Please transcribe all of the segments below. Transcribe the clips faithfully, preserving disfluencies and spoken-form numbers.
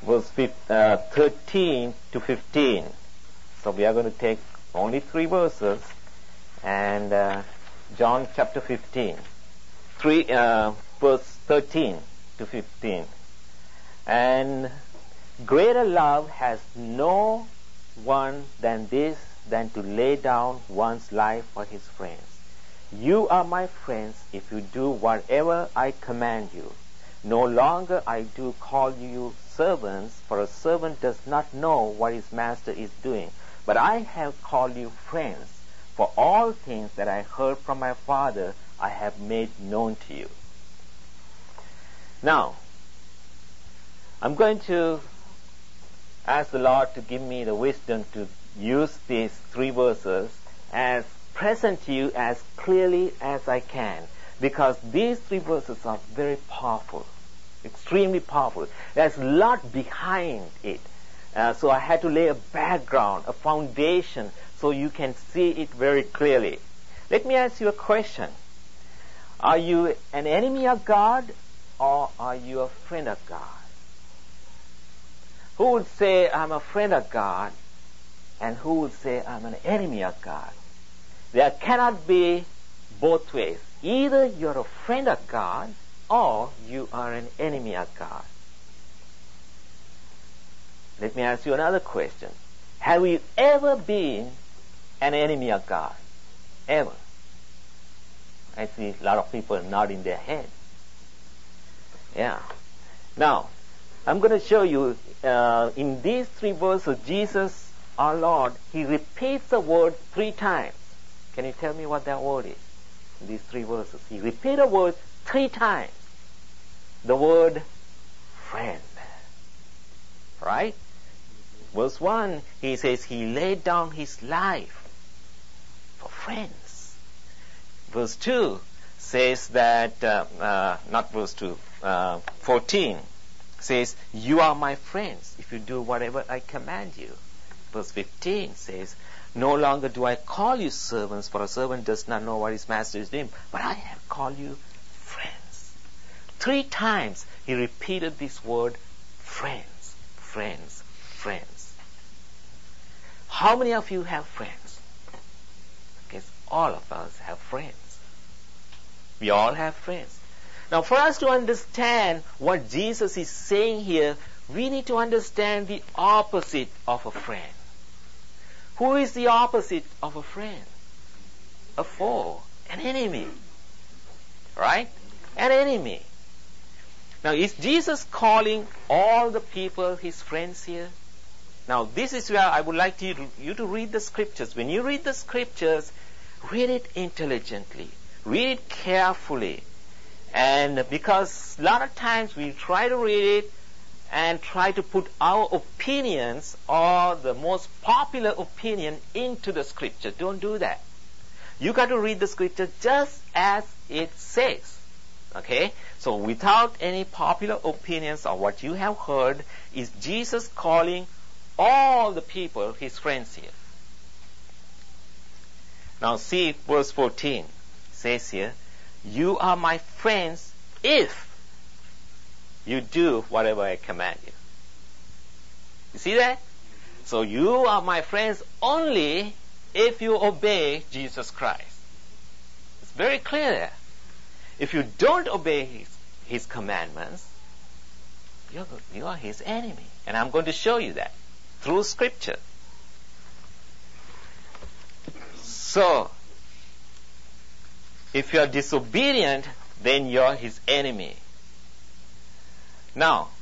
verse uh, thirteen to fifteen. So we are going to take only three verses, and uh, John chapter fifteen, three, uh, verse thirteen to fifteen. And greater love has no one than this, than to lay down one's life for his friends. You are my friends if you do whatever I command you. No longer I do call you servants, for a servant does not know what his master is doing. But I have called you friends, for all things that I heard from my Father I have made known to you. Now, I'm going to ask the Lord to give me the wisdom to use these three verses as present to you as clearly as I can, because these three verses are very powerful, extremely powerful. There's a lot behind it. Uh, so I had to lay a background, a foundation, so you can see it very clearly. Let me ask you a question. Are you an enemy of God, or are you a friend of God? Who would say, I'm a friend of God, and who would say, I'm an enemy of God? There cannot be both ways. Either you're a friend of God, or you are an enemy of God. Let me ask you another question. Have you ever been an enemy of God? Ever? I see a lot of people nodding their head. Yeah. Now, I'm going to show you uh, in these three verses, Jesus, our Lord, He repeats the word three times. Can you tell me what that word is? In these three verses, He repeats the word three times. The word friend. Right? Verse one, He says He laid down His life for friends. Verse two says that, uh, uh, not verse two, uh, fourteen, says, you are my friends if you do whatever I command you. Verse fifteen says, no longer do I call you servants, for a servant does not know what his master is doing, but I have called you friends. Three times He repeated this word, friends, friends, friends. How many of you have friends? I guess all of us have friends. We all have friends. Now, for us to understand what Jesus is saying here, we need to understand the opposite of a friend. Who is the opposite of a friend? A foe, an enemy. Right? An enemy. Now, is Jesus calling all the people His friends here? Now, this is where I would like you to, you to read the scriptures. When you read the scriptures, read it intelligently. Read it carefully. And because a lot of times we try to read it and try to put our opinions or the most popular opinion into the scripture. Don't do that. You got to read the scripture just as it says. Okay? So without any popular opinions or what you have heard, is Jesus calling all the people His friends here. Now see verse fourteen. It says here, you are my friends if you do whatever I command you. You see that? So you are my friends only if you obey Jesus Christ. It's very clear there. If you don't obey His, his commandments, you're, you are His enemy. And I'm going to show you that through Scripture. So, if you are disobedient, then you're His enemy. Now,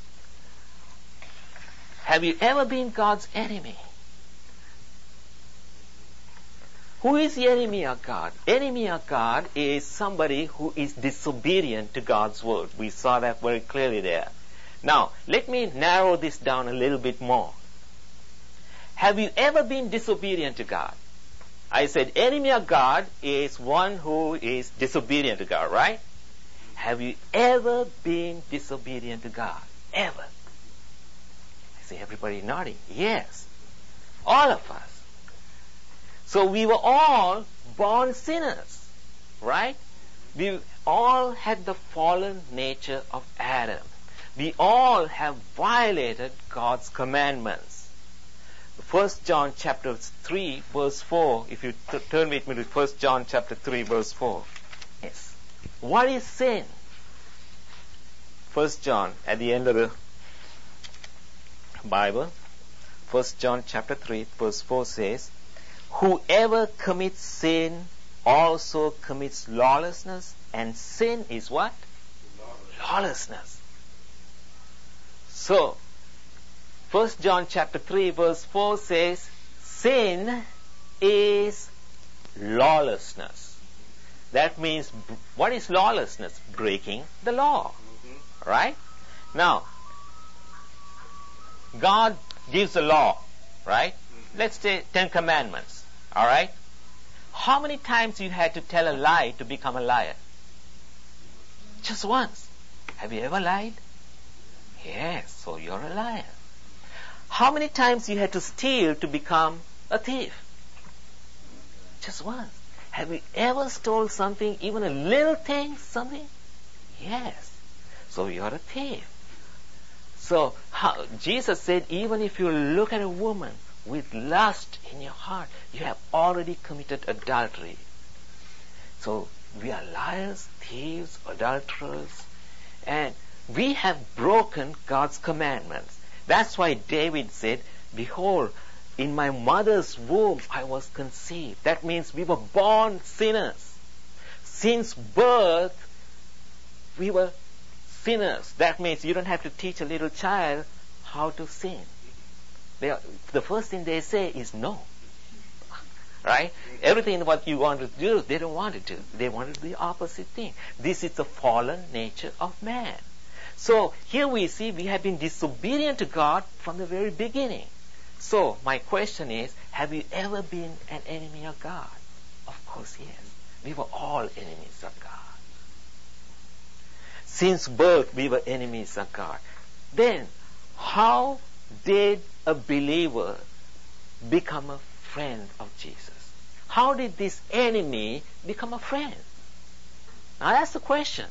have you ever been God's enemy? Who is the enemy of God? Enemy of God is somebody who is disobedient to God's word. We saw that very clearly there. Now, let me narrow this down a little bit more. Have you ever been disobedient to God? I said enemy of God is one who is disobedient to God, right? Have you ever been disobedient to God? Ever? I see everybody nodding. Yes. All of us. So we were all born sinners, right? We all had the fallen nature of Adam. we all have violated God's commandments. First John chapter three verse four, if you t- turn with me to First John chapter three verse four. Yes. What is sin? First John, at the end of the Bible, First John chapter three verse four says, whoever commits sin also commits lawlessness, and sin is what? Lawlessness. Lawlessness. So, First John chapter three verse four says, sin is lawlessness. That means, what is lawlessness? Breaking the law. Mm-hmm. Right? Now, God gives the law, right? Mm-hmm. Let's say Ten Commandments. Alright? How many times you had to tell a lie to become a liar? Just once. Have you ever lied? Yes, so you're a liar. How many times you had to steal to become a thief? Just once. Have you ever stole something, even a little thing, something? Yes. So you're a thief. So how, Jesus said, even if you look at a woman with lust in your heart, you have already committed adultery. So we are liars, thieves, adulterers, and we have broken God's commandments. That's why David said, behold, in my mother's womb I was conceived. That means we were born sinners. Since birth, we were sinners. That means you don't have to teach a little child how to sin. They are, the first thing they say is no. Right? Everything what you want to do, they don't want to do. They want to do the opposite thing. This is the fallen nature of man. So here we see we have been disobedient to God from the very beginning. So my question is, have you ever been an enemy of God? Of course, yes. We were all enemies of God. Since birth, we were enemies of God. Then, how did a believer become a friend of Jesus? How did this enemy become a friend? Now that's the question.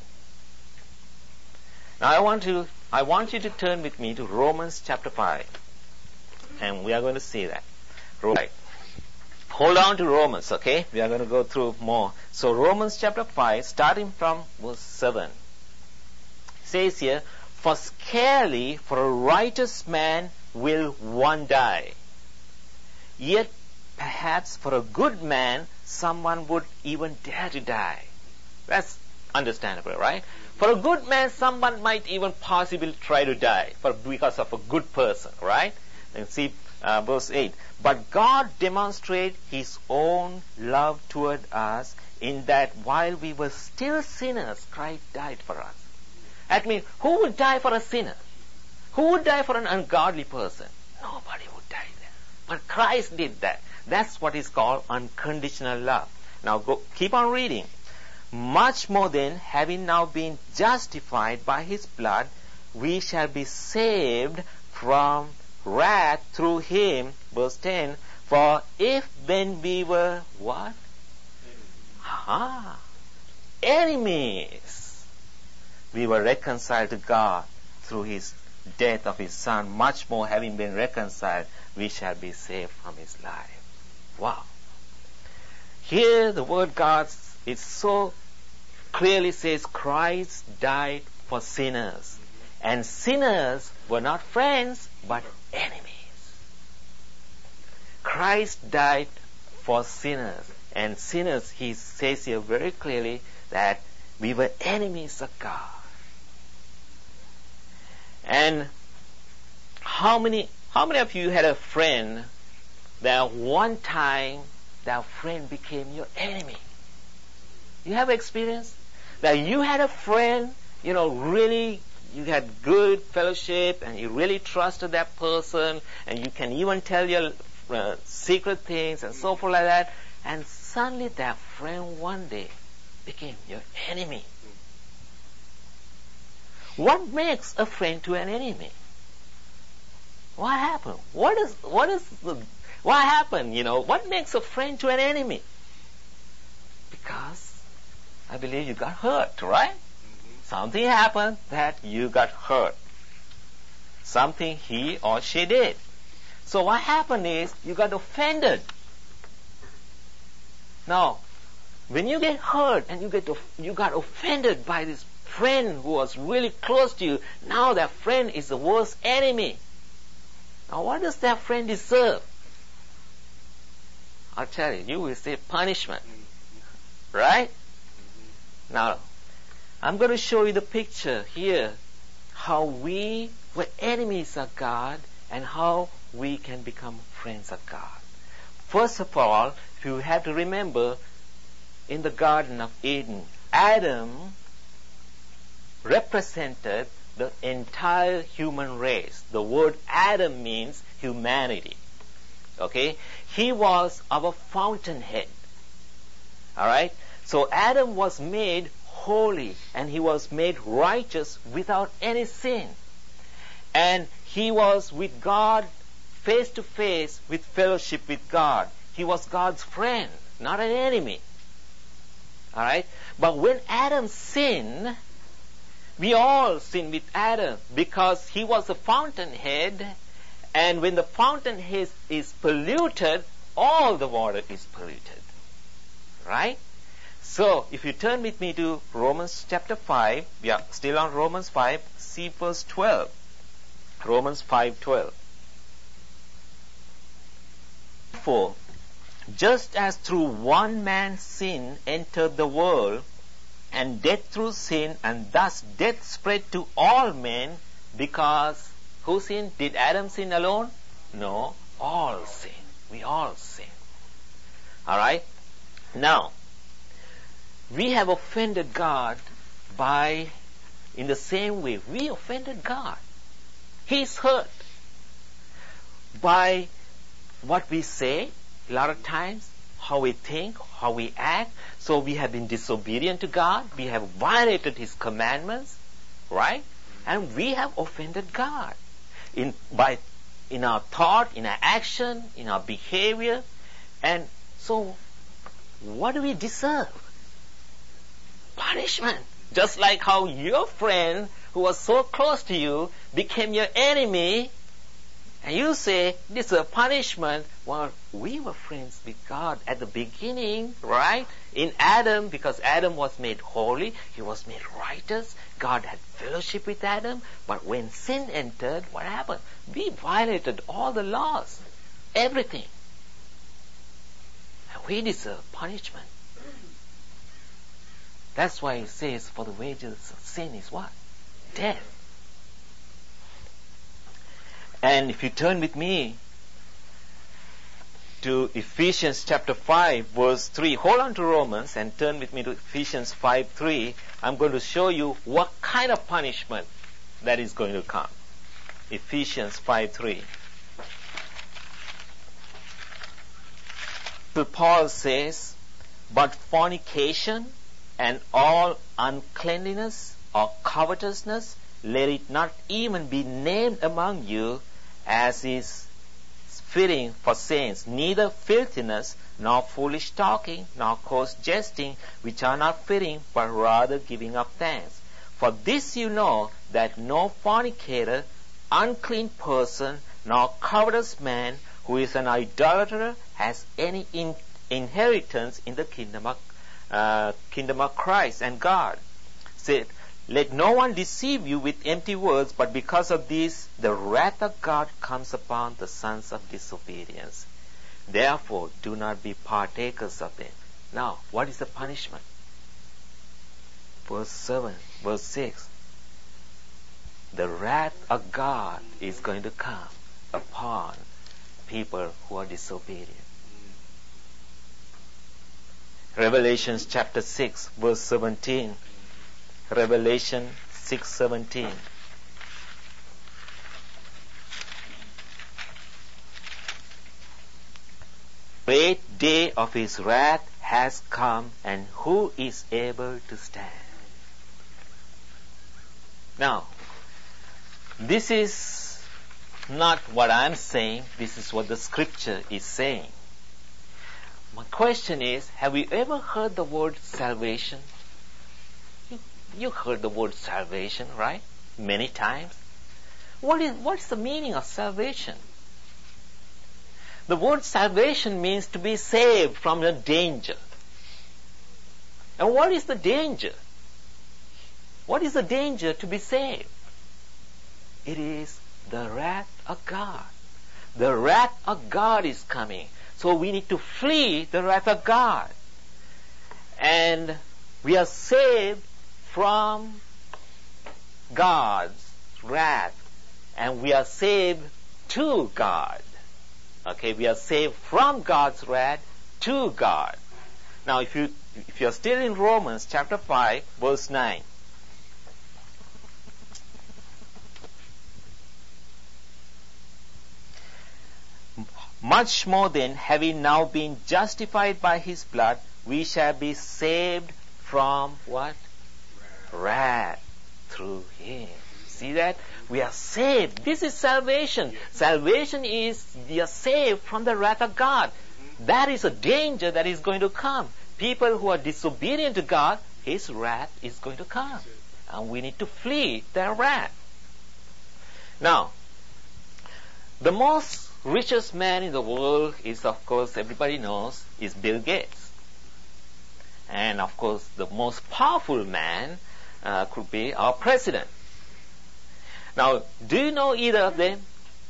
Now I want to, I want you to turn with me to Romans chapter five. And we are going to see that. Right. Hold on to Romans, okay? We are going to go through more. So Romans chapter five, starting from verse seven. Says here, for scarcely for a righteous man will one die. Yet perhaps for a good man someone would even dare to die. That's understandable, right? For a good man someone might even possibly try to die for because of a good person, right? And see uh, verse eight. But God demonstrated His own love toward us in that while we were still sinners, Christ died for us. That means, who would die for a sinner? Who would die for an ungodly person? Nobody would die there. But Christ did that. That's what is called unconditional love. Now go, keep on reading. Much more then, having now been justified by His blood, we shall be saved from wrath through Him. Verse ten. For if when we were what? Ah, enemies, we were reconciled to God through His death of His Son, much more having been reconciled, we shall be saved from His life. Wow. Here the word God, it so clearly says Christ died for sinners. And sinners were not friends, but enemies. Christ died for sinners. And sinners, He says here very clearly that we were enemies of God. And how many how many of you had a friend that one time that friend became your enemy? You have experience that you had a friend, you know, really you had good fellowship and you really trusted that person and you can even tell your uh, secret things and so forth like that, and suddenly that friend one day became your enemy. What makes a friend to an enemy? What happened? What is what is the what happened? You know, what makes a friend to an enemy? Because I believe you got hurt, right? Mm-hmm. Something happened that you got hurt. something he or she did. So what happened is you got offended. Now, when you get hurt and you get you got offended by this friend who was really close to you, now that friend is the worst enemy. Now what does that friend deserve? I'll tell you, you will say punishment. Right? Now, I'm going to show you the picture here, how we were enemies of God and how we can become friends of God. First of all, you have to remember, in the Garden of Eden, Adam represented the entire human race. The word Adam means humanity. Okay? He was our fountainhead. Alright? So Adam was made holy and he was made righteous without any sin. And he was with God face to face with fellowship with God. He was God's friend, not an enemy. Alright? But when Adam sinned, we all sinned with Adam because he was the fountainhead, and when the fountainhead is polluted, all the water is polluted. Right? So, if you turn with me to Romans chapter five, we are still on Romans five, see verse twelve. Romans five twelve. For just as through one man's sin entered the world, and death through sin, and thus death spread to all men, because who sinned? Did Adam sin alone? No, all sin. We all sin. Alright? Now, we have offended God by, in the same way, we offended God. He's hurt by what we say, a lot of times, how we think, how we act. So we have been disobedient to God. We have violated His commandments, right? And we have offended God in by in our thought, in our action, in our behavior. And so, what do we deserve? Punishment. Just like how your friend who was so close to you became your enemy, and you say, this is a punishment. Well, we were friends with God at the beginning, right? In Adam, because Adam was made holy, he was made righteous. God had fellowship with Adam. But when sin entered, what happened? We violated all the laws, everything. And we deserve punishment. That's why it says, for the wages of sin is what? Death. And if you turn with me to Ephesians chapter five, verse three, hold on to Romans and turn with me to Ephesians five three. I'm going to show you what kind of punishment that is going to come. Ephesians five three. Paul says, but fornication and all uncleanliness or covetousness, let it not even be named among you, as is fitting for saints, neither filthiness, nor foolish talking, nor coarse jesting, which are not fitting, but rather giving of thanks. For this you know, that no fornicator, unclean person, nor covetous man, who is an idolater, has any in- inheritance in the kingdom of, uh, kingdom of Christ and God. Said, let no one deceive you with empty words, but because of this, the wrath of God comes upon the sons of disobedience. Therefore, do not be partakers of them. Now, what is the punishment? Verse seven, verse six. The wrath of God is going to come upon people who are disobedient. Revelation chapter six, verse seventeen. Revelation six seventeen. Great day of his wrath has come, and who is able to stand? Now, this is not what I'm saying, this is what the scripture is saying. My question is, have you ever heard the word salvation? You heard the word salvation, right? Many times. What is, what is the meaning of salvation? The word salvation means to be saved from a danger. And what is the danger? What is the danger to be saved? It is the wrath of God. The wrath of God is coming. So we need to flee the wrath of God. And we are saved from God's wrath. And we are saved to God. Okay, we are saved from God's wrath to God. Now if you if you are still in Romans chapter five, verse nine. Much more then, having now been justified by his blood, we shall be saved from what? Wrath. Wrath through him. See that? We are saved. This is salvation. Yes. Salvation is we are saved from the wrath of God. Mm-hmm. That is a danger that is going to come. People who are disobedient to God, his wrath is going to come. And we need to flee their wrath. Now, the most richest man in the world is, of course, everybody knows, is Bill Gates. And, of course, the most powerful man uh, could be our president. Now, do you know either of them?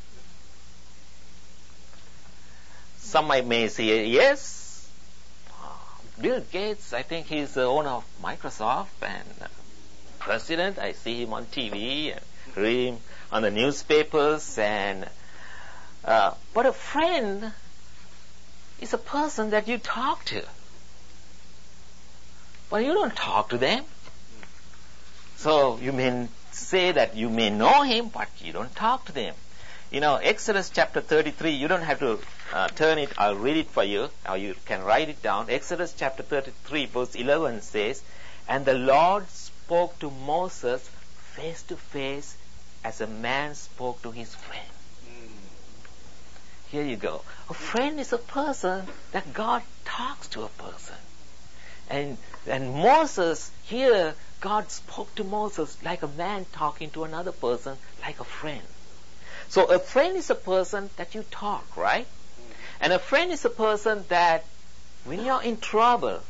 Some might may say yes. Bill Gates, I think he's the owner of Microsoft and uh, president. I see him on T V and read him on the newspapers. And uh, but a friend is a person that you talk to. But you don't talk to them. So you may say that you may know him, but you don't talk to them. You know, Exodus chapter thirty-three, you don't have to uh, turn it, I'll read it for you, or you can write it down. Exodus chapter thirty-three, verse eleven says, "And the Lord spoke to Moses face to face as a man spoke to his friend." Mm. Here you go. A friend is a person that God talks to a person. And, and Moses, here, God spoke to Moses like a man talking to another person, like a friend. So a friend is a person that you talk, right? And a friend is a person that when you're in trouble,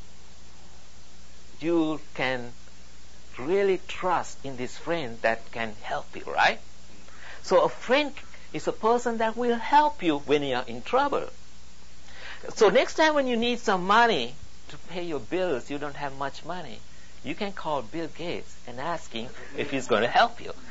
you can really trust in this friend that can help you, right? So a friend is a person that will help you when you're in trouble. So next time when you need some money to pay your bills, you don't have much money, you can call Bill Gates and ask him if he's going to help you.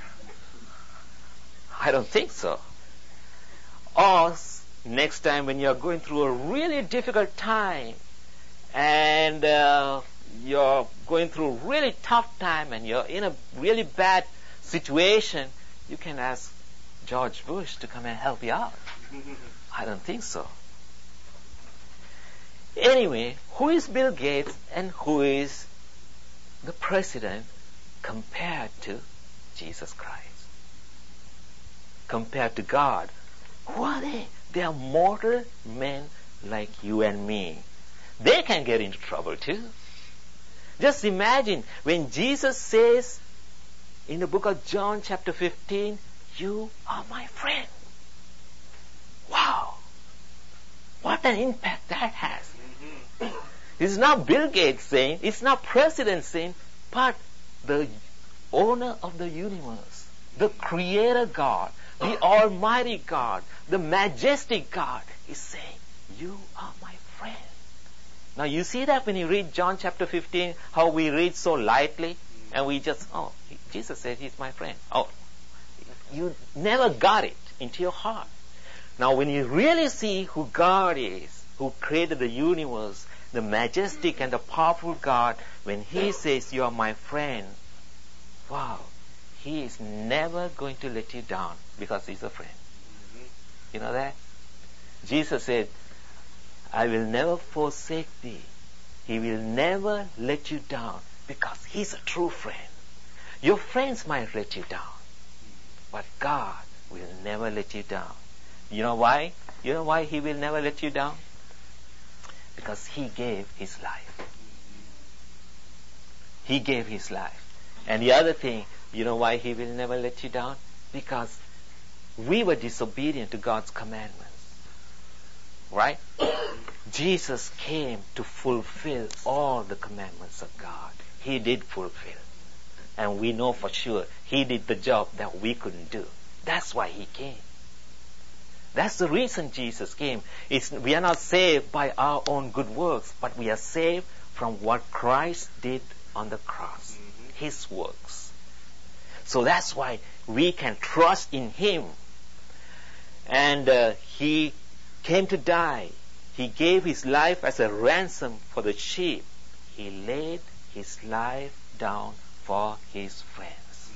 I don't think so. Or next time when you're going through a really difficult time and uh, you're going through a really tough time and you're in a really bad situation, you can ask George Bush to come and help you out. I don't think so. Anyway, who is Bill Gates and who is the president compared to Jesus Christ? Compared to God, who are they? They are mortal men like you and me. They can get into trouble too. Just imagine when Jesus says in the book of John chapter fifteen, "You are my friend." Wow! What an impact that has. It's not Bill Gates saying, it's not President saying, but the owner of the universe, the creator God, the almighty God, the majestic God is saying, "You are my friend." Now you see that when you read John chapter fifteen, how we read so lightly, and we just, oh, Jesus said he's my friend. Oh, you never got it into your heart. Now when you really see who God is, who created the universe, the majestic and the powerful God, when he says, "You are my friend," wow, he is never going to let you down because he's a friend. Mm-hmm. You know that? Jesus said, "I will never forsake thee." He will never let you down because he's a true friend. Your friends might let you down, but God will never let you down. You know why? You know why he will never let you down? Because he gave his life. He gave his life. And the other thing, you know why he will never let you down? Because we were disobedient to God's commandments. Right? Jesus came to fulfill all the commandments of God. He did fulfill. And we know for sure He did the job that we couldn't do. That's why He came. That's the reason Jesus came. It's, we are not saved by our own good works, but we are saved from what Christ did on the cross. Mm-hmm. His works. So that's why we can trust in Him. And uh, He came to die. He gave His life as a ransom for the sheep. He laid His life down for His friends.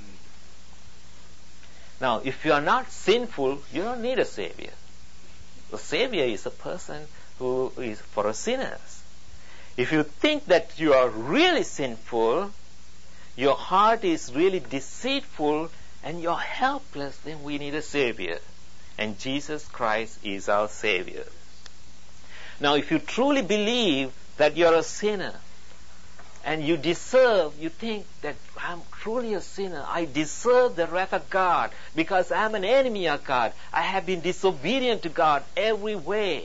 Now, if you are not sinful, you don't need a Savior. The Savior is a person who is for a sinners. If you think that you are really sinful, your heart is really deceitful, and you're helpless, then we need a Savior. And Jesus Christ is our Savior. Now, if you truly believe that you're a sinner, and you deserve, you think that I'm truly a sinner, I deserve the wrath of God because I'm an enemy of God. I have been disobedient to God every way.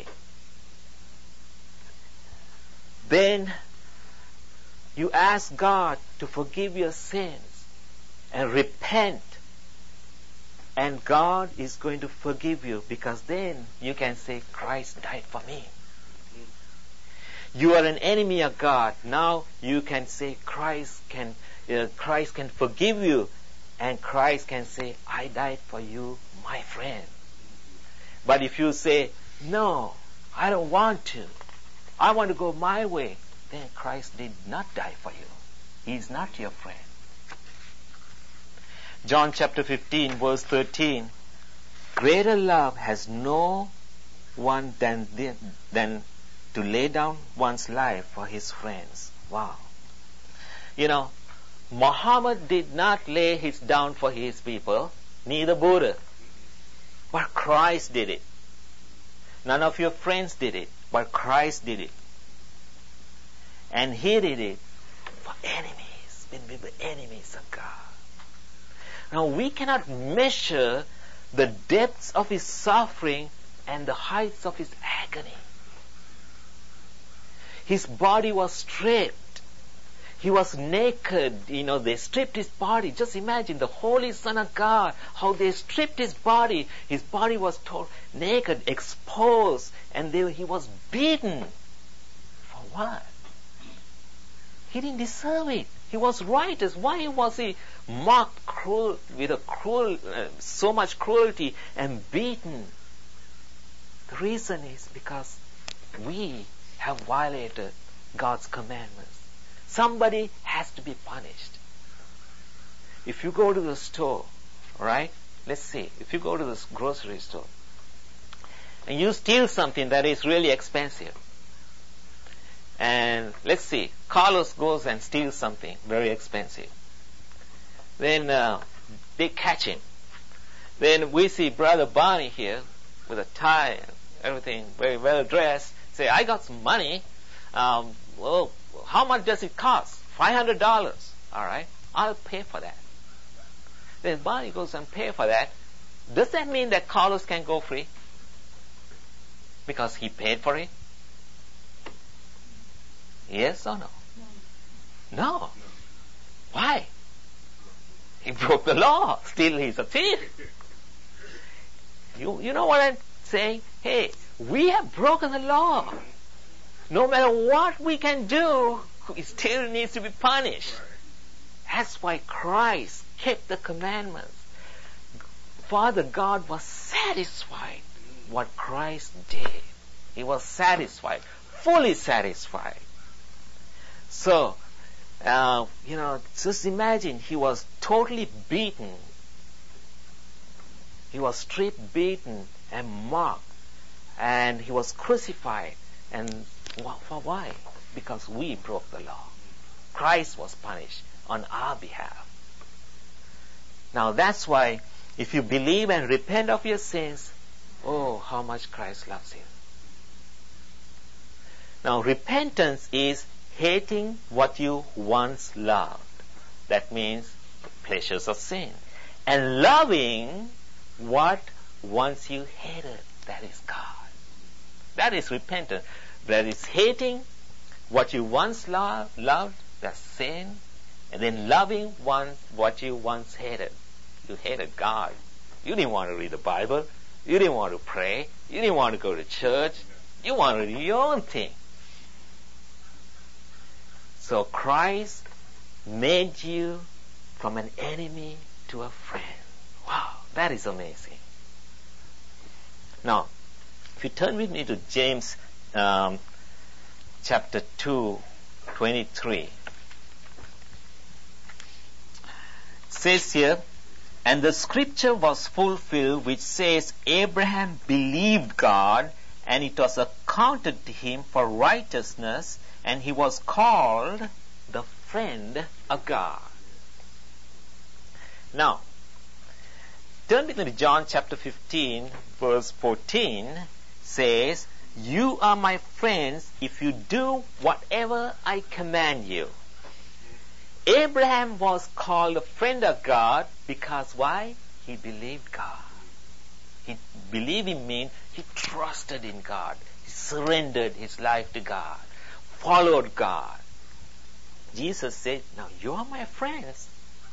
Then you ask God to forgive your sins and repent. And God is going to forgive you, because then you can say, Christ died for me. You are an enemy of God. Now you can say, Christ can, uh, Christ can forgive you, and Christ can say, I died for you, my friend. But if you say, no, I don't want to, I want to go my way, then Christ did not die for you. He is not your friend. John chapter fifteen, verse thirteen. Greater love has no one than, than to lay down one's life for his friends. Wow. You know, Muhammad did not lay his down for his people, neither Buddha. But Christ did it. None of your friends did it, but Christ did it. And He did it for enemies, when we were enemies of God. Now, we cannot measure the depths of His suffering and the heights of His agony. His body was stripped. He was naked. You know, they stripped His body. Just imagine the Holy Son of God, how they stripped His body. His body was torn, naked, exposed, and they, He was beaten. For what? He didn't deserve it. He was righteous. Why was He mocked cruel, with a cruel, uh, so much cruelty and beaten? The reason is because we have violated God's commandments. Somebody has to be punished. If you go to the store, right? Let's see, if you go to the grocery store and you steal something that is really expensive, and let's see, Carlos goes and steals something very expensive. Then uh, they catch him. Then we see Brother Barney here with a tie and everything, very well dressed, say, I got some money. Um, well, how much does it cost? five hundred dollars. All right, I'll pay for that. Then Barney goes and pay for that. Does that mean that Carlos can go free? Because he paid for it? Yes or no? No. No. Why? He broke the law. Still, he's a thief. You, you know what I'm saying? Hey, we have broken the law. No matter what we can do, it still needs to be punished. That's why Christ kept the commandments. Father God was satisfied what Christ did. He was satisfied, fully satisfied. So, uh, you know, just imagine, He was totally beaten. He was stripped, beaten, and mocked. And He was crucified. And for why? Because we broke the law. Christ was punished on our behalf. Now that's why, if you believe and repent of your sins, oh, how much Christ loves you. Now, repentance is hating what you once loved. That means the pleasures of sin. And loving what once you hated, that is God. That is repentance. That is hating what you once lo- loved, that's sin, and then loving one, what you once hated. You hated God. You didn't want to read the Bible. You didn't want to pray. You didn't want to go to church. You wanted to do your own thing. So Christ made you from an enemy to a friend. Wow, that is amazing. Now, if you turn with me to James um, chapter two, twenty-three. It says here, and the scripture was fulfilled which says, Abraham believed God, and it was accounted to him for righteousness, and he was called the friend of God. Now, turn with me to John chapter fifteen, verse fourteen, says, you are my friends if you do whatever I command you. Abraham was called a friend of God because why? He believed God. He believed him means he trusted in God. He surrendered his life to God, followed God. Jesus said, now you are my friends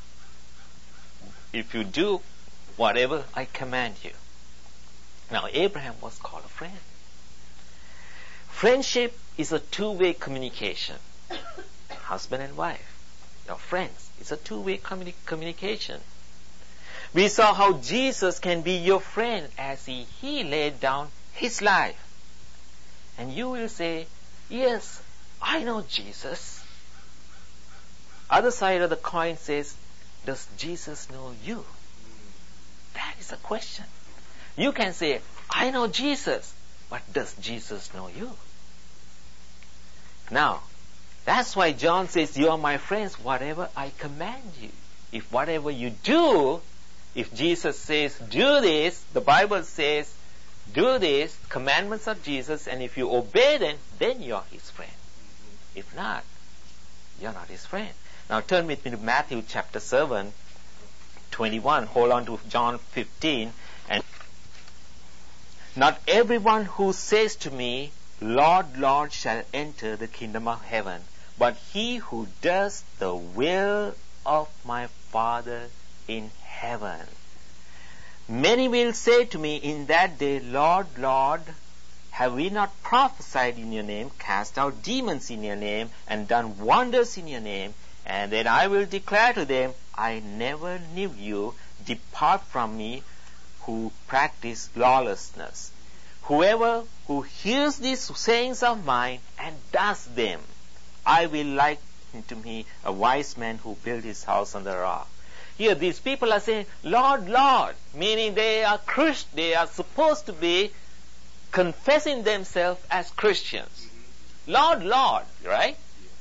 if you do whatever I command you. Now Abraham was called a friend. Friendship is a two-way communication. Husband and wife. Now friends, it's a two-way communi- communication. We saw how Jesus can be your friend as he, he laid down his life. And you will say, yes, I know Jesus. Other side of the coin says, does Jesus know you? That is a question. You can say, I know Jesus, but does Jesus know you? Now, that's why John says, you are my friends, whatever I command you. If whatever you do, if Jesus says, do this, the Bible says, do this, commandments of Jesus, and if you obey them, then you are his friend. If not, you're not his friend. Now turn with me to Matthew chapter seven, twenty-one. Hold on to John fifteen. And not everyone who says to me, Lord, Lord, shall enter the kingdom of heaven, but he who does the will of my Father in heaven. Many will say to me in that day, Lord, Lord, have we not prophesied in your name, cast out demons in your name, and done wonders in your name? And then I will declare to them, I never knew you. Depart from me, who practice lawlessness. Whoever who hears these sayings of mine and does them, I will liken to me a wise man who built his house on the rock. Here these people are saying, Lord, Lord, meaning they are Christ, they are supposed to be confessing themselves as Christians. Lord, Lord, right?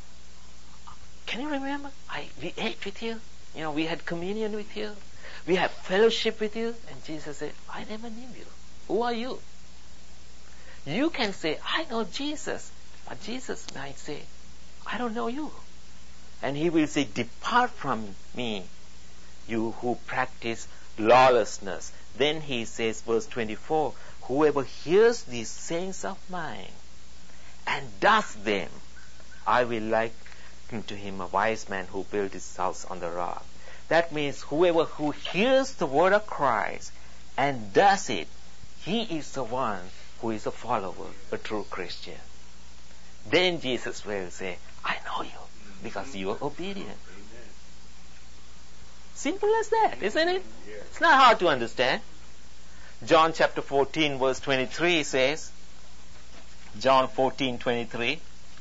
Can you remember? I, we ate with you. You know, we had communion with you. We had fellowship with you. And Jesus said, I never knew you. Who are you? You can say, I know Jesus. But Jesus might say, I don't know you. And he will say, depart from me, you who practice lawlessness. Then he says, verse twenty-four, whoever hears these sayings of mine and does them, I will liken to him a wise man who built his house on the rock. That means whoever who hears the word of Christ and does it, he is the one who is a follower, a true Christian. Then Jesus will say, I know you because you are obedient. Simple as that, isn't it? It's not hard to understand. John chapter fourteen verse twenty-three says, John fourteen twenty-three,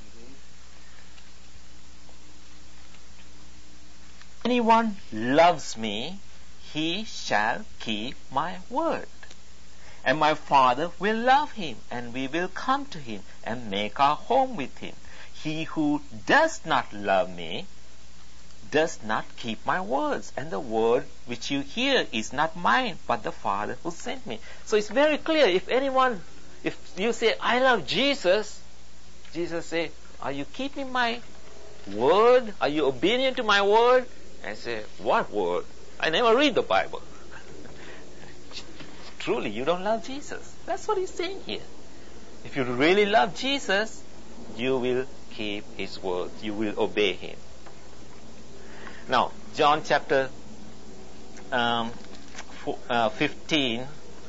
anyone loves me, he shall keep my word. And my Father will love him, and we will come to him and make our home with him. He who does not love me does not keep my words, and the word which you hear is not mine, but the Father who sent me. So it's very clear. If anyone, if you say, I love Jesus, Jesus say, are you keeping my word? Are you obedient to my word? I say, what word? I never read the Bible. truly you don't love Jesus. That's what he's saying here. If you really love Jesus, you will keep his word. You will obey him. Now, John chapter um, uh, fifteen,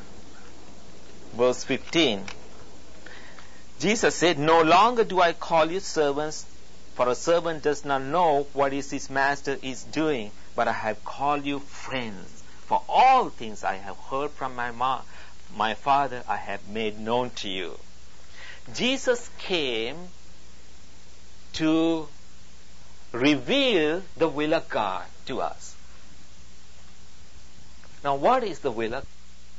verse fifteen. Jesus said, "No longer do I call you servants, for a servant does not know what is his master is doing, but I have called you friends. For all things I have heard from my ma- my Father I have made known to you." Jesus came to reveal the will of God to us. Now, what is the will of God?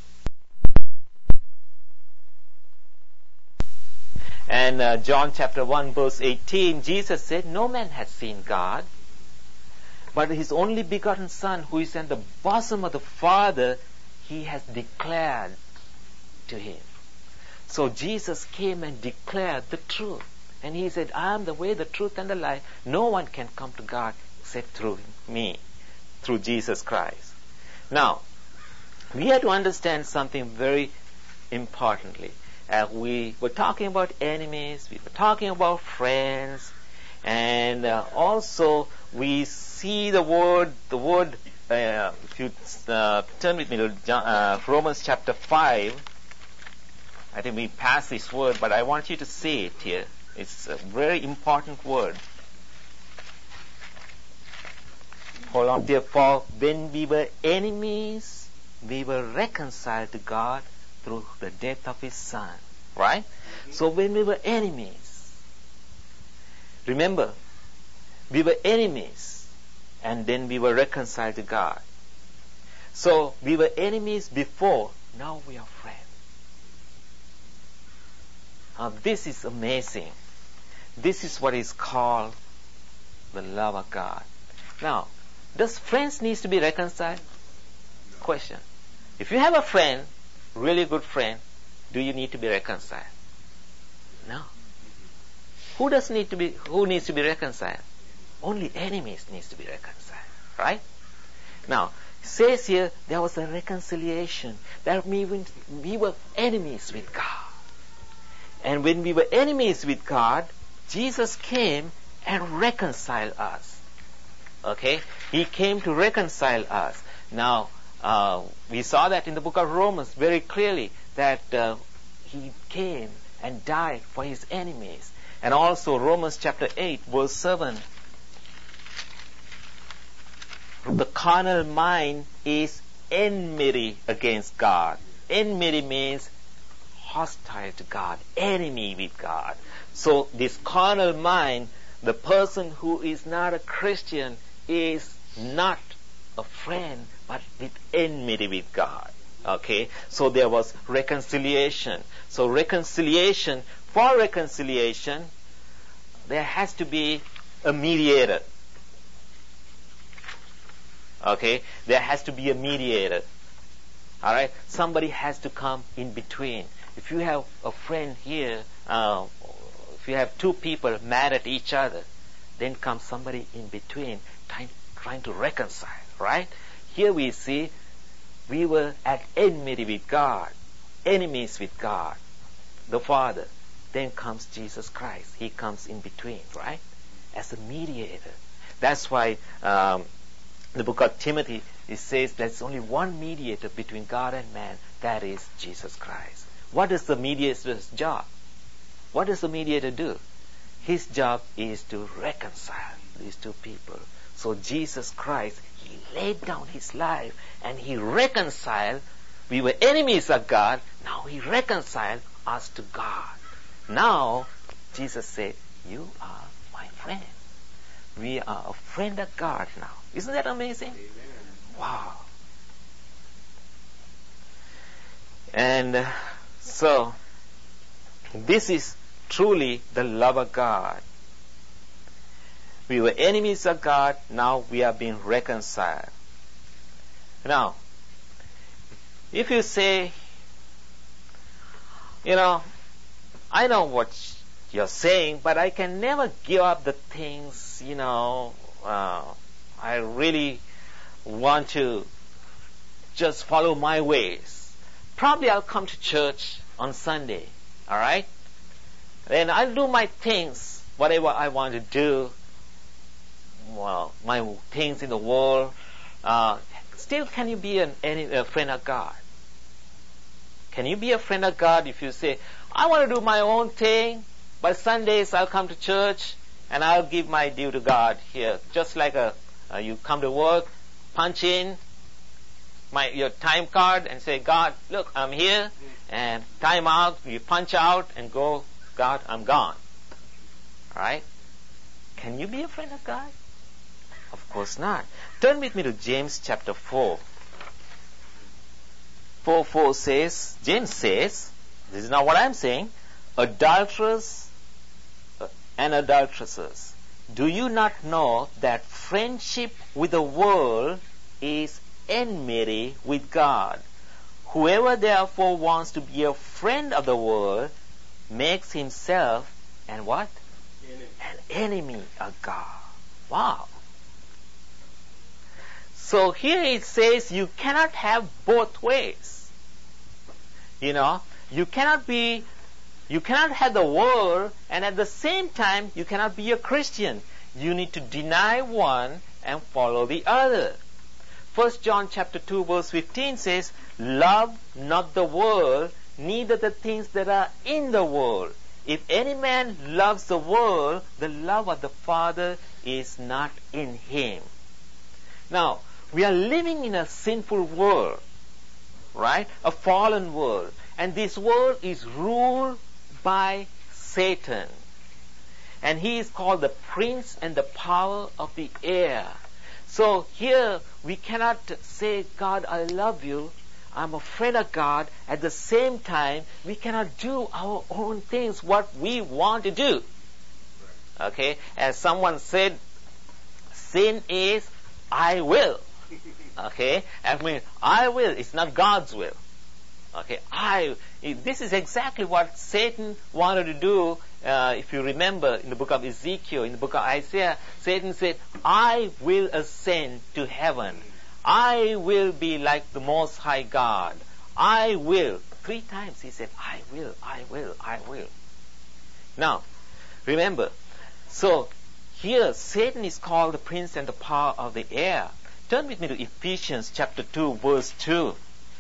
And uh, John chapter one verse eighteen, Jesus said, "No man has seen God, but his only begotten Son, who is in the bosom of the Father, he has declared to him." So Jesus came and declared the truth. And he said, "I am the way, the truth, and the life. No one can come to God except through me, through Jesus Christ." Now, we have to understand something very importantly. Uh, we were talking about enemies, we were talking about friends, and uh, also we see the word, the word, uh, if you uh, turn with me to John, uh, Romans chapter five, I think we passed this word, but I want you to see it here. It's a very important word. Hold on, dear Paul. "When we were enemies, we were reconciled to God through the death of his Son." Right? So when we were enemies, remember, we were enemies, and then we were reconciled to God. So we were enemies before, now we are friends. Now this is amazing. This is what is called the love of God. Now, does friends need to be reconciled? Question. If you have a friend, really good friend, do you need to be reconciled? No. Who does need to be? Who needs to be reconciled? Only enemies needs to be reconciled, right? Now, it says here there was a reconciliation. That means we were enemies with God, and when we were enemies with God, Jesus came and reconciled us. Okay, He came to reconcile us. Now, uh, we saw that in the book of Romans very clearly, that uh, He came and died for His enemies. And also Romans chapter eight verse seven. The carnal mind is enmity against God. Enmity means hostile to God, enemy with God. So this carnal mind, the person who is not a Christian is not a friend, but with enmity with God. Okay, so there was reconciliation. So reconciliation, for reconciliation, there has to be a mediator. Okay, there has to be a mediator. All right, somebody has to come in between. If you have a friend here, uh, if you have two people mad at each other, then comes somebody in between trying, trying to reconcile, right? Here we see we were at enmity with God, enemies with God, the Father. Then comes Jesus Christ. He comes in between, right? As a mediator. That's why um, the book of Timothy, it says there's only one mediator between God and man. That is Jesus Christ. What is the mediator's job? What does the mediator do? His job is to reconcile these two people. So Jesus Christ, He laid down His life and He reconciled. We were enemies of God. Now He reconciled us to God. Now, Jesus said, you are my friend. We are a friend of God now. Isn't that amazing? Amen. Wow. And uh, so, this is truly the love of God. We were enemies of God, now we are being reconciled. Now, if you say, you know, I know what you're saying, but I can never give up the things, you know, uh, I really want to just follow my ways. probably I'll come to church on Sunday, all right? Then I'll do my things, whatever I want to do, well, my things in the world. Uh, still, can you be an, any, a friend of God? Can you be a friend of God if you say, I want to do my own thing, but Sundays I'll come to church and I'll give my due to God here. Just like a, uh, you come to work, punch in my your time card and say, God, look, I'm here, and time out, you punch out and go, God, I'm gone. Alright? Can you be a friend of God? Of course not. Turn with me to James chapter four. four four says, James says, this is not what I'm saying, adulterers and adulteresses, do you not know that friendship with the world is enmity with God? Whoever therefore wants to be a friend of the world makes himself and what? Enemy. An enemy of God. Wow. So here it says you cannot have both ways. You know, you cannot be, you cannot have the world and at the same time you cannot be a Christian. You need to deny one and follow the other. First John chapter two verse fifteen says, love not the world, neither the things that are in the world. If any man loves the world, the love of the Father is not in him. Now, we are living in a sinful world, right? A fallen world. And this world is ruled by Satan. And he is called the prince and the power of the air. So here we cannot say, God, I love you, I'm a friend of God. At the same time, we cannot do our own things, what we want to do. Okay? As someone said, sin is, I will. Okay? I mean, I will. It's not God's will. Okay? I, this is exactly what Satan wanted to do. Uh, if you remember in the book of Ezekiel, in the book of Isaiah, Satan said, I will ascend to heaven. I will be like the Most High God. I will. Three times he said, I will, I will, I will. Now, remember, so here Satan is called the prince and the power of the air. Turn with me to Ephesians chapter two, verse two.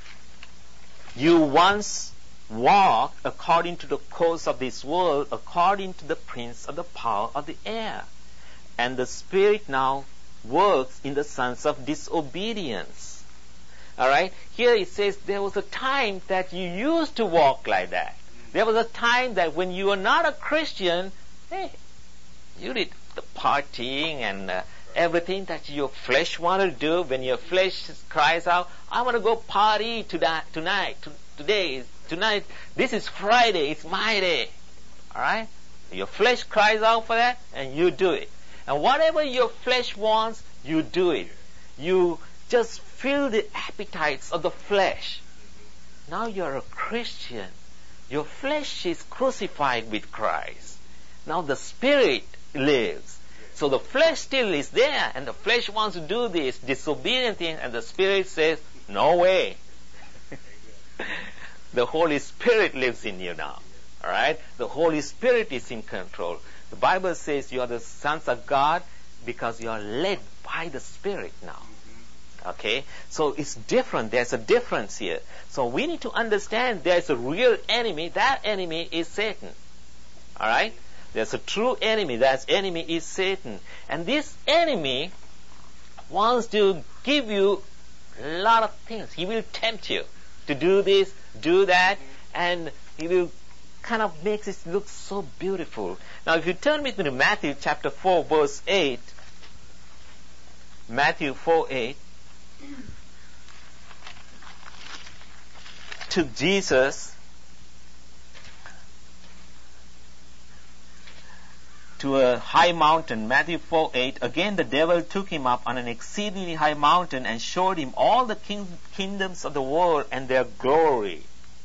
You once walked according to the course of this world, according to the prince of the power of the air. And the Spirit now works in the sons of disobedience. Alright? Here it says there was a time that you used to walk like that. There was a time that when you were not a Christian, hey, you did the partying and uh, everything that your flesh wanted to do. When your flesh cries out, I want to go party tonight, tonight, today, tonight. This is Friday, it's my day. Alright? Your flesh cries out for that and you do it. And whatever your flesh wants, you do it. You just fill the appetites of the flesh. Now you're a Christian. Your flesh is crucified with Christ. Now the Spirit lives. So the flesh still is there, and the flesh wants to do this disobedient thing, and the Spirit says, no way. The Holy Spirit lives in you now. Alright? The Holy Spirit is in control. The Bible says you are the sons of God because you are led by the Spirit now. Okay? So it's different. There's a difference here. So we need to understand there's a real enemy. That enemy is Satan. Alright? There's a true enemy. That enemy is Satan. And this enemy wants to give you a lot of things. He will tempt you to do this, do that, and he will kind of makes it look so beautiful. Now if you turn with me to Matthew chapter four verse eight, Matthew four eight, took Jesus to a high mountain. Matthew four eight, again the devil took him up on an exceedingly high mountain and showed him all the king- kingdoms of the world and their glory.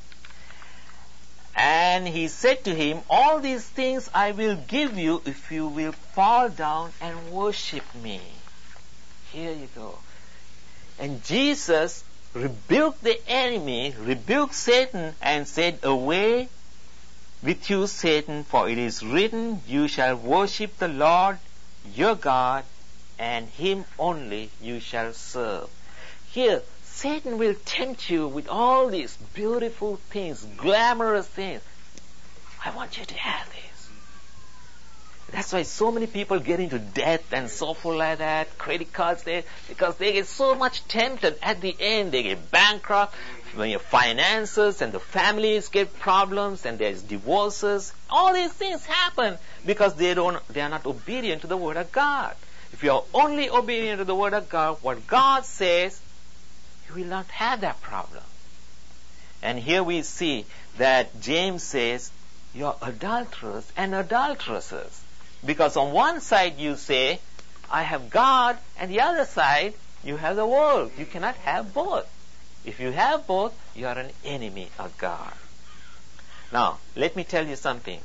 And he said to him, all these things I will give you if you will fall down and worship me. Here you go. And Jesus rebuked the enemy, rebuked Satan, and said, "Away with you, Satan, for it is written, you shall worship the Lord your God, and him only you shall serve." Here, Satan will tempt you with all these beautiful things, glamorous things. I want you to have this. That's why so many people get into debt and so forth like that, credit cards there, because they get so much tempted. At the end, they get bankrupt, when your finances and the families get problems and there's divorces. All these things happen because they don't, they are not obedient to the Word of God. If you are only obedient to the Word of God, what God says, you will not have that problem. And here we see that James says, you are adulterers and adulteresses. Because on one side you say, I have God, and the other side, you have the world. You cannot have both. If you have both, you are an enemy of God. Now, let me tell you something.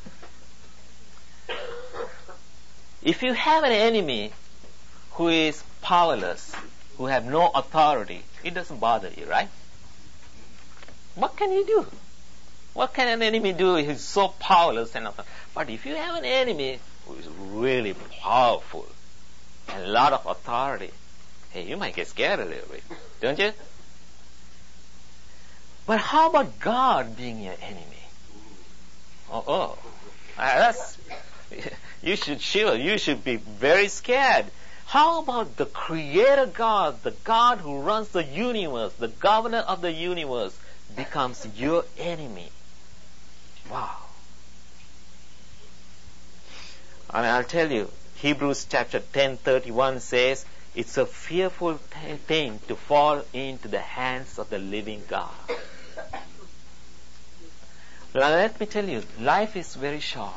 If you have an enemy who is powerless, who have no authority, it doesn't bother you, right? What can you do? What can an enemy do? He's so powerless and authority. But if you have an enemy who is really powerful and a lot of authority, hey, you might get scared a little bit, don't you? But how about God being your enemy? Oh, oh, that's, you should shiver. You should be very scared. How about the Creator God, the God who runs the universe, the governor of the universe, becomes your enemy? Wow. I mean, I'll tell you, Hebrews chapter ten thirty-one says, it's a fearful th- thing to fall into the hands of the living God. Now let me tell you, life is very short.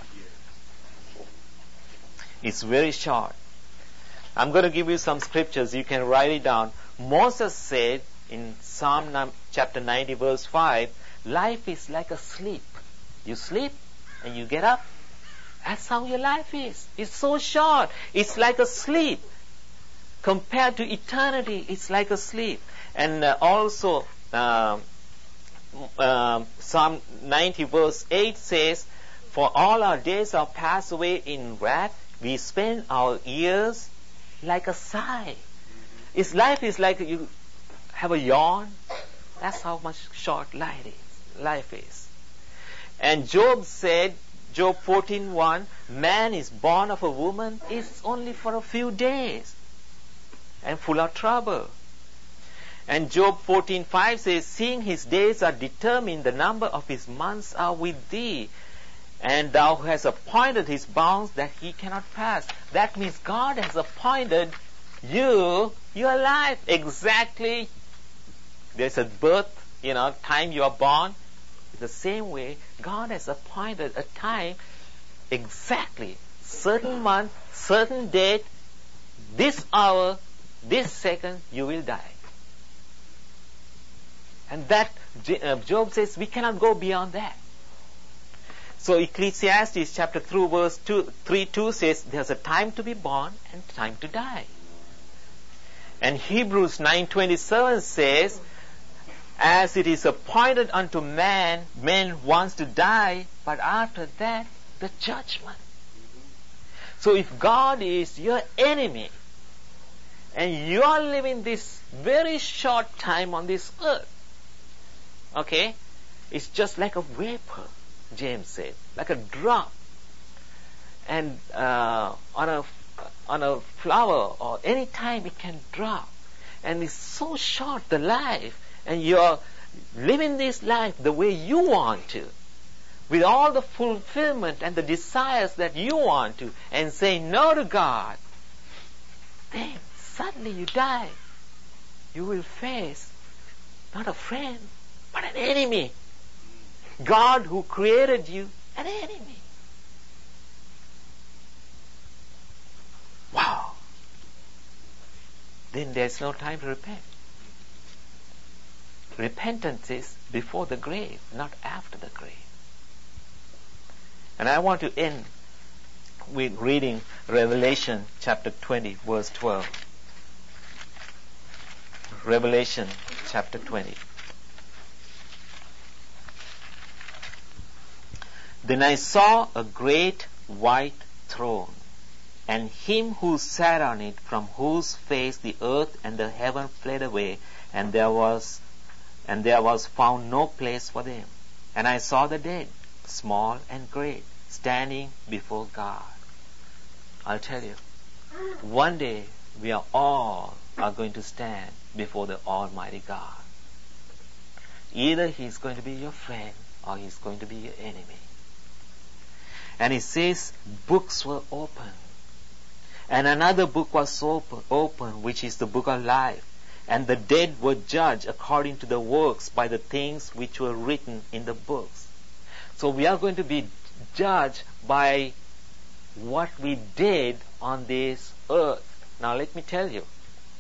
It's very short. I'm going to give you some scriptures. You can write it down. Moses said in Psalm chapter ninety verse five, life is like a sleep. You sleep and you get up. That's how your life is. It's so short. It's like a sleep. Compared to eternity, it's like a sleep. And uh, also, um, uh, Psalm ninety verse eight says, for all our days are passed away in wrath. We spend our years like a sigh. Its life is like you have a yawn. That's how much short life is. Life is. And Job said, Job fourteen one, man is born of a woman is only for a few days and full of trouble. And Job fourteen five says, seeing his days are determined, the number of his months are with thee, and thou hast appointed his bounds that he cannot pass. That means God has appointed you, your life, exactly. There's a birth, you know, time you are born. The same way, God has appointed a time, exactly, certain month, certain date, this hour, this second, you will die. And that, Job says, we cannot go beyond that. So Ecclesiastes chapter three verse three two says, there's a time to be born and time to die. And Hebrews nine twenty-seven says, as it is appointed unto man, man wants to die, but after that, the judgment. So if God is your enemy, and you are living this very short time on this earth, okay, it's just like a vapor, James said, like a drop. And uh, on a on a flower or any time it can drop. And it's so short, the life. And you're living this life the way you want to, with all the fulfillment and the desires that you want to, and say no to God, then suddenly you die. You will face not a friend, but an enemy. God who created you, an enemy. Wow. Then there's no time to repent. Repentance is before the grave, not after the grave. And I want to end with reading Revelation chapter twenty, verse twelve. Revelation chapter twenty. Then I saw a great white throne, and him who sat on it, from whose face the earth and the heaven fled away, and there was and there was found no place for them. And I saw the dead, small and great, standing before God. I'll tell you, one day we are all are going to stand before the Almighty God. Either He's going to be your friend or He's going to be your enemy. And it says books were opened. And another book was open, open, which is the book of life. And the dead were judged according to the works by the things which were written in the books. So we are going to be judged by what we did on this earth. Now let me tell you,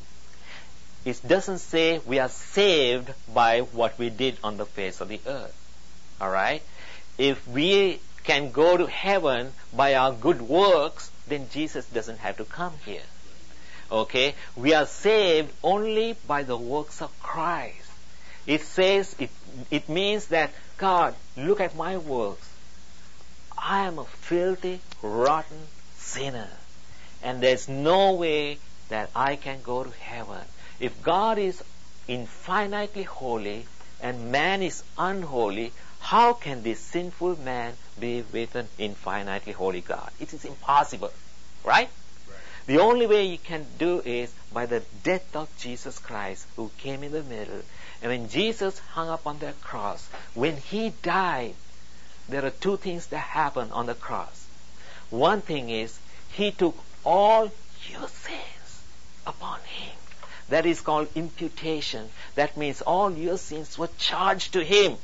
it doesn't say we are saved by what we did on the face of the earth. Alright? If we can go to heaven by our good works, then Jesus doesn't have to come here. Okay? We are saved only by the works of Christ. It says, it, it means that, God, look at my works. I am a filthy, rotten sinner. And there's no way that I can go to heaven. If God is infinitely holy and man is unholy, how can this sinful man be with an infinitely holy God? It is impossible. Right? The only way you can do is by the death of Jesus Christ, who came in the middle. And when Jesus hung up on that cross, when He died, there are two things that happened on the cross. One thing is, He took all your sins upon Him. That is called imputation. That means all your sins were charged to Him,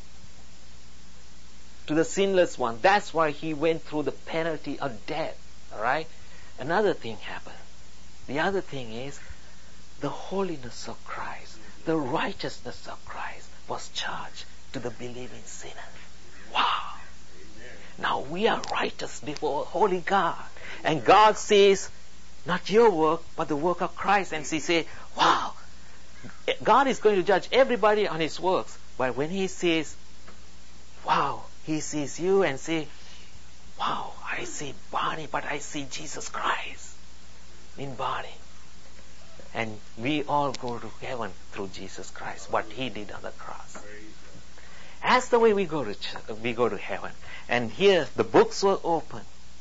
to the sinless one. That's why He went through the penalty of death. Alright? Another thing happened. The other thing is, the holiness of Christ, the righteousness of Christ was charged to the believing sinner. Wow! Now we are righteous before a holy God. And God says, not your work, but the work of Christ. And He says, wow! God is going to judge everybody on his works. But when He says, wow, He sees you and says, wow, I see Barney, but I see Jesus Christ in Barney. And we all go to heaven through Jesus Christ, what He did on the cross. That's the way we go to ch- we go to heaven. And here the books were open.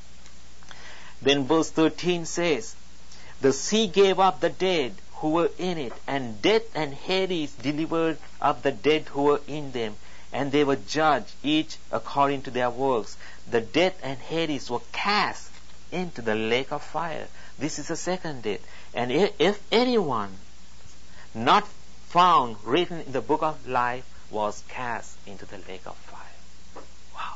Then verse thirteen says, the sea gave up the dead who were in it, and death and Hades delivered up the dead who were in them. And they were judged, each according to their works. The death and Hades were cast into the lake of fire. This is the second death. And if anyone not found written in the book of life was cast into the lake of fire. Wow.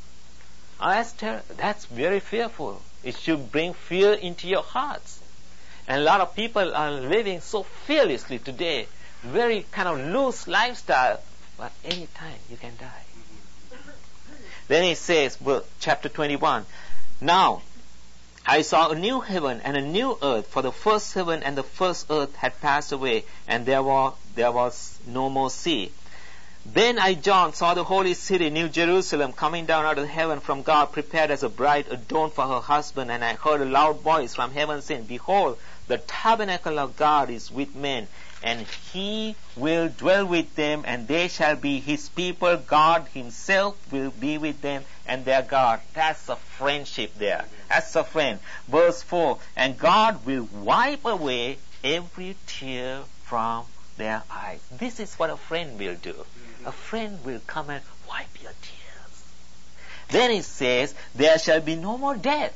Oh, that's, ter- that's very fearful. It should bring fear into your hearts. And a lot of people are living so fearlessly today. Very kind of loose lifestyle. But any time you can die. Then it says, well, chapter twenty-one, now I saw a new heaven and a new earth, for the first heaven and the first earth had passed away, and there was, there was no more sea. Then I, John, saw the holy city, New Jerusalem, coming down out of heaven from God, prepared as a bride adorned for her husband. And I heard a loud voice from heaven saying, behold, the tabernacle of God is with men, and He will dwell with them, and they shall be His people. God Himself will be with them, and their God. That's a friendship there. That's a friend. Verse four, and God will wipe away every tear from their eyes. This is what a friend will do. A friend will come and wipe your tears. Then it says, there shall be no more death,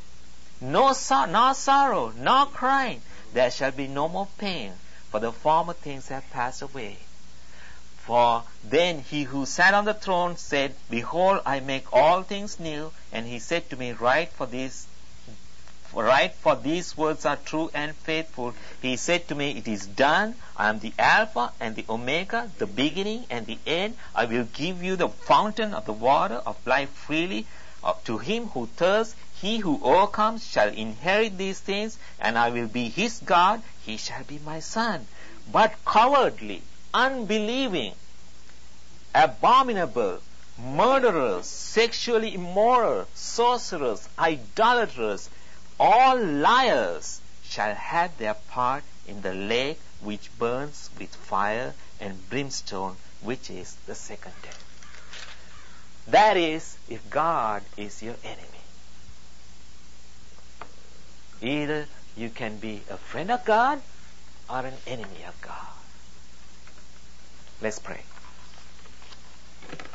no, so- no sorrow, no crying. There shall be no more pain, for the former things have passed away. For then He who sat on the throne said, behold, I make all things new. And He said to me, write, for this Write, for these words are true and faithful. He said to me, it is done. I am the Alpha and the Omega, the beginning and the end. I will give you the fountain of the water of life freely. Uh, to him who thirsts, he who overcomes shall inherit these things, and I will be his God. He shall be my son. but cowardly, unbelieving, abominable, murderers, sexually immoral, sorcerers, idolaters, all liars shall have their part in the lake which burns with fire and brimstone, which is the second death. That is, if God is your enemy. Either you can be a friend of God or an enemy of God. Let's pray.